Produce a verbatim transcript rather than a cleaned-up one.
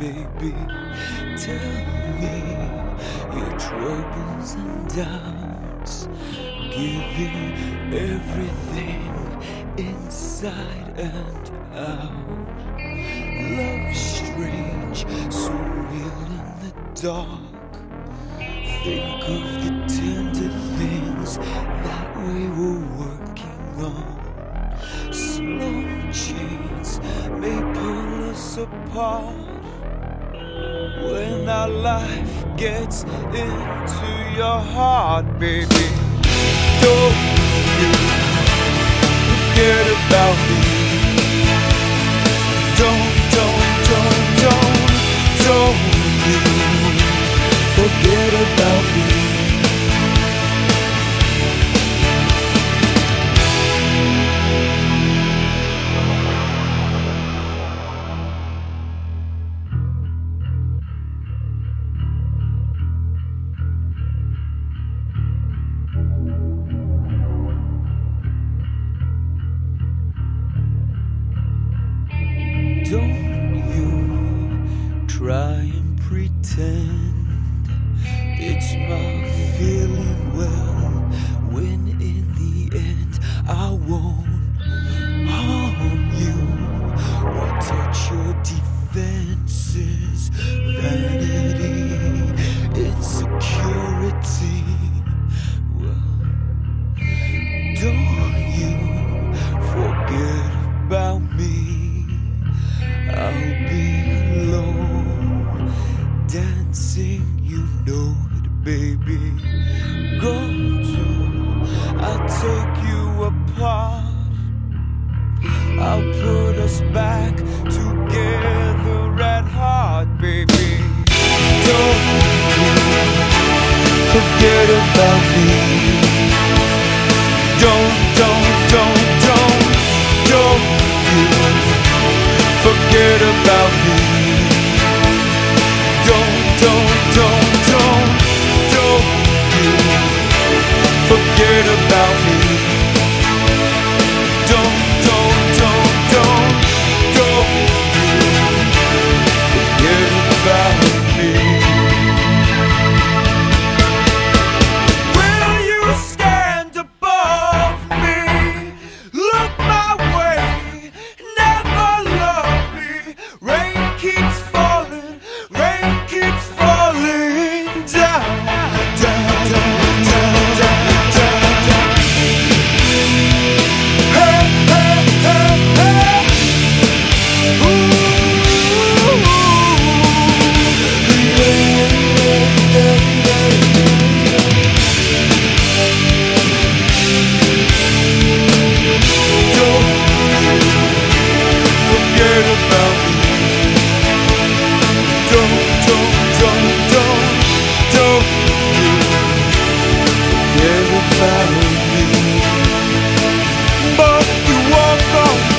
baby. Tell me your troubles and doubts, giving everything inside and out. Love strange, so real in the dark. Think of the tender things that we were working on. Slow chains may pull us apart. When our life gets into your heart, baby, don't you forget about me. Don't, don't, don't, don't, don't you forget about me. Don't you try and pretend it's my feeling well, when in the end I won't harm you or touch your defenses, vanity, insecurity. Well, don't you forget about me. I'll be alone, dancing, you know it, baby. Go to, I'll take you apart. I'll put us back together at heart, baby. Don't forget about me. Don't, don't, don't, don't, don't you forget about me. Don't, don't, don't, don't, don't you forget about me. Don't, don't, don't, don't, don't you forget about me. Will you stand above me? Look my way, never love me. Rain keeps falling, rain keeps falling down, down, down, down, down, down, down. Hey, hey, hey, hey. Ooh, yeah, yeah, yeah, yeah. Don't forget about me. Don't, don't, don't, don't, don't you forget about me. But you walk on.